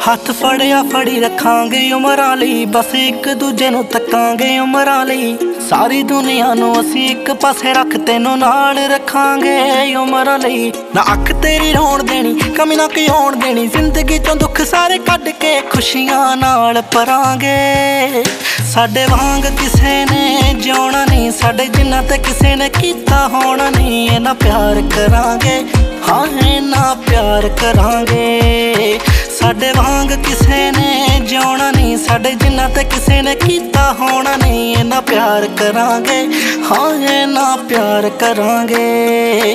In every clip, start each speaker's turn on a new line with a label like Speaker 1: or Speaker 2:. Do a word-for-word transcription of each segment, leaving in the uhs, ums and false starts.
Speaker 1: ਹੱਥ ਫੜਿਆ ਫੜੀ ਰੱਖਾਂਗੇ ਉਮਰਾਂ ਲਈ, ਬਸ ਇੱਕ ਦੂਜੇ ਨੂੰ ਤੱਕਾਂਗੇ ਉਮਰਾਂ ਲਈ। ਸਾਰੀ ਦੁਨੀਆ ਨੂੰ ਅਸੀਂ ਇੱਕ ਪਾਸੇ ਰੱਖ ਤੈਨੂੰ ਨਾਲ ਰੱਖਾਂਗੇ ਉਮਰਾਂ ਲਈ। ਨਾ ਅੱਖ ਤੇਰੀ ਰੋਣ ਦੇਣੀ, ਕਮੀ ਨਾ ਕੋਈ ਹੋਣ ਦੇਣੀ, ਜ਼ਿੰਦਗੀ ਚੋਂ ਦੁੱਖ ਸਾਰੇ ਕੱਢ ਕੇ ਖੁਸ਼ੀਆਂ ਨਾਲ ਭਰਾਂਗੇ। ਸਾਡੇ ਵਾਂਗ ਕਿਸੇ ਨੇ ਜਿਉਣਾ ਨਹੀਂ, ਸਾਡੇ ਜਿੰਨਾ ਤੇ ਕਿਸੇ ਨੇ ਕੀਤਾ ਹੋਣਾ ਨਹੀਂ। ਇਹਨਾਂ ਪਿਆਰ ਕਰਾਂਗੇ, ਹਾਂ ਇਹਨਾਂ ਪਿਆਰ ਕਰਾਂਗੇ। ਸਾਡੇ ਵਾਂਗ ਕਿਸੇ ਨੇ ਜਿਉਣਾ ਨਹੀਂ, ਸਾਡੇ ਜਿੰਨਾ ਤੇ ਕਿਸੇ ਨੇ ਕੀਤਾ ਹੋਣਾ ਨਹੀਂ। ਇਹਨਾਂ ਪਿਆਰ ਕਰਾਂਗੇ, ਹਾਂ ਇਹਨਾਂ ਪਿਆਰ ਕਰਾਂਗੇ।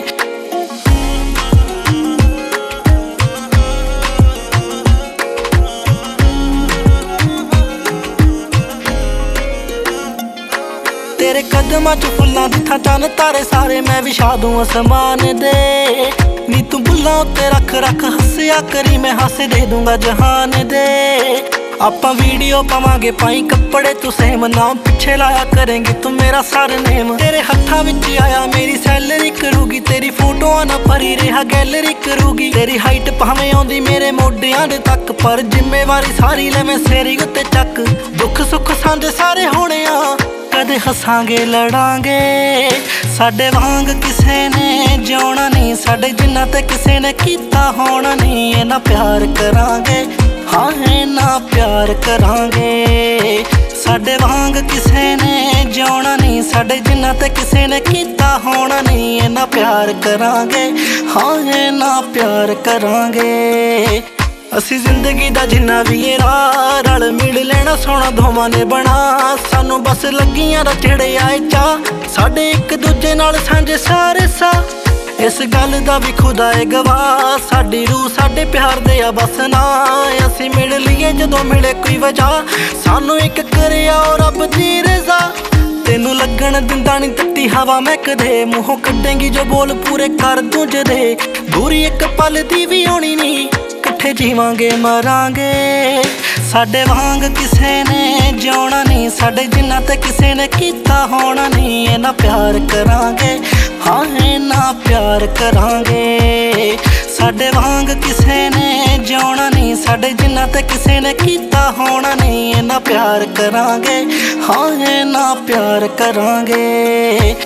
Speaker 1: ਤੇਰੇ ਕਦਮਾਂ 'ਚ ਫੁੱਲਾਂ ਦੀ ਥਾਂ ਚੰਨ ਤਾਰੇ ਸਾਰੇ ਮੈਂ ਵਿਛਾ ਦੂੰ ਅਸਮਾਨ ਦੇ। ਨੀ ਤੂੰ ਬੁੱਲਾਂ ਉੱਤੇ ਰੱਖ ਰੱਖ ਹੱਸਿਆ ਕਰੀ, ਮੈਂ ਹੱਸ ਦੇ ਦੂੰਗਾ ਜਹਾਨ ਦੇ। ਆਪਾਂ ਵੀਡੀਓ ਪਾਵਾਂਗੇ ਪਾਈ ਕੱਪੜੇ ਤੂੰ ਸੇਮ, ਨਾਮ ਪਿੱਛੇ ਲਾਇਆ ਕਰੇਂਗੀ ਤੂੰ ਮੇਰਾ ਸਰਨੇਮ। ਤੇਰੇ ਹੱਥਾਂ ਵਿੱਚ ਆਇਆ ਮੇਰੀ ਸੈਲਰੀ ਕਰੂਗੀ, ਤੇਰੀ ਫੋਟੋਆਂ ਨਾ ਭਰੀ ਰਿਹਾ ਗੈਲਰੀ ਕਰੂਗੀ। ਤੇਰੀ ਹਾਈਟ ਭਾਵੇਂ ਆਉਂਦੀ ਮੇਰੇ ਮੋਢਿਆਂ ਦੇ ਤੱਕ, ਪਰ ਜ਼ਿੰਮੇਵਾਰੀ ਸਾਰੀ ਲੈ ਮੈਂ ਸਿਰ ਉੱਤੇ ਚੱਕ। ਦੁੱਖ ਸੁੱਖ ਸਾਂਝੇ ਸਾਰੇ ਹੋਣੇ ਆ, ਕਦੇ ਹੱਸਾਂਗੇ ਲੜਾਂਗੇ। ਸਾਡੇ ਵਾਂਗ ਕਿਸੇ ਨੇ ਜਿਉਣਾ ਨਹੀਂ, ਸਾਡੇ ਜਿੰਨਾ ਤੇ ਕਿਸੇ ਨੇ ਕੀਤਾ ਹੋਣਾ ਨਹੀਂ। ਇਹਨਾਂ ਪਿਆਰ ਕਰਾਂਗੇ, ਹਾਂ ਇਹਨਾਂ ਪਿਆਰ ਕਰਾਂਗੇ। ਸਾਡੇ ਵਾਂਗ ਕਿਸੇ ਨੇ ਜਿਉਣਾ ਨਹੀਂ, ਸਾਡੇ ਜਿੰਨਾ ਤੇ ਕਿਸੇ ਨੇ ਕੀਤਾ ਹੋਣਾ ਨਹੀਂ। ਇਹਨਾਂ ਪਿਆਰ ਕਰਾਂਗੇ, ਹਾਂ ਇਹਨਾਂ ਪਿਆਰ ਕਰਾਂਗੇ। ਅਸੀਂ ਜ਼ਿੰਦਗੀ ਦਾ ਜਿੰਨਾ ਵੀ ਇਹ ਰਾਹ ਰਲ ਮਿਲ ਲੈਣਾ ਸੋਹਣਾ ਦੋਵਾਂ ਨੇ ਬਣਾ। ਸਾਨੂੰ ਬਸ ਲੱਗੀਆਂ ਰਚੜੇ ਆਏ ਚਾਹ, ਸਾਡੇ ਇੱਕ ਦੂਜੇ ਨਾਲ ਸਾਂਝੇ ਸਾਰੇ ਸਾਹ। ਇਸ ਗੱਲ ਦਾ ਵੀ ਖੁਦਾ ਏ ਗਵਾਹ, ਸਾਡੀ ਰੂਹ ਸਾਡੇ ਪਿਆਰ ਦੇ ਆ ਬਸ ਨਾ। ਅਸੀਂ ਮਿਲ ਲਈਏ ਜਦੋਂ ਮਿਲੇ ਕੋਈ ਵਜ੍ਹਾ, ਸਾਨੂੰ ਇੱਕ ਕਰਿਆ ਓ ਰੱਬ ਦੀ ਰਜ਼ਾ। ਤੈਨੂੰ ਲੱਗਣ ਦਿੰਦਾ ਨੀ ਤੱਤੀ ਹਵਾ ਮੈਂ ਕਦੇ, ਮੂੰਹੋਂ ਕੱਢੇਂਗੀ ਜੋ ਬੋਲ ਪੂਰੇ ਕਰ ਦੂੰ ਜਦੇ। ਦੂਰੀ ਇੱਕ ਪਲ ਦੀ ਵੀ ਆਉਣੀ ਨੀ, ਇਕੱਠੇ ਜੀਵਾਂਗੇ ਮਰਾਂਗੇ। ਸਾਡੇ ਵਾਂਗ ਕਿਸੇ ਨੇ ਜਿਉਣਾ ਨਹੀਂ, ਸਾਡੇ ਜਿੰਨਾ ਤੇ ਕਿਸੇ ਨੇ ਕੀਤਾ ਹੋਣਾ ਨਹੀਂ। ਇਹਨਾਂ ਪਿਆਰ ਕਰਾਂਗੇ, ਹਾਂ ਇਹਨਾਂ ਪਿਆਰ ਕਰਾਂਗੇ। ਸਾਡੇ ਵਾਂਗ ਕਿਸੇ ਨੇ ਜਿਉਣਾ ਨਹੀਂ, ਸਾਡੇ ਜਿੰਨਾ ਤੇ ਕਿਸੇ ਨੇ ਕੀਤਾ ਹੋਣਾ ਨਹੀਂ। ਇਹਨਾਂ ਪਿਆਰ ਕਰਾਂਗੇ, ਹਾਂ ਇਹਨਾਂ ਪਿਆਰ ਕਰਾਂਗੇ।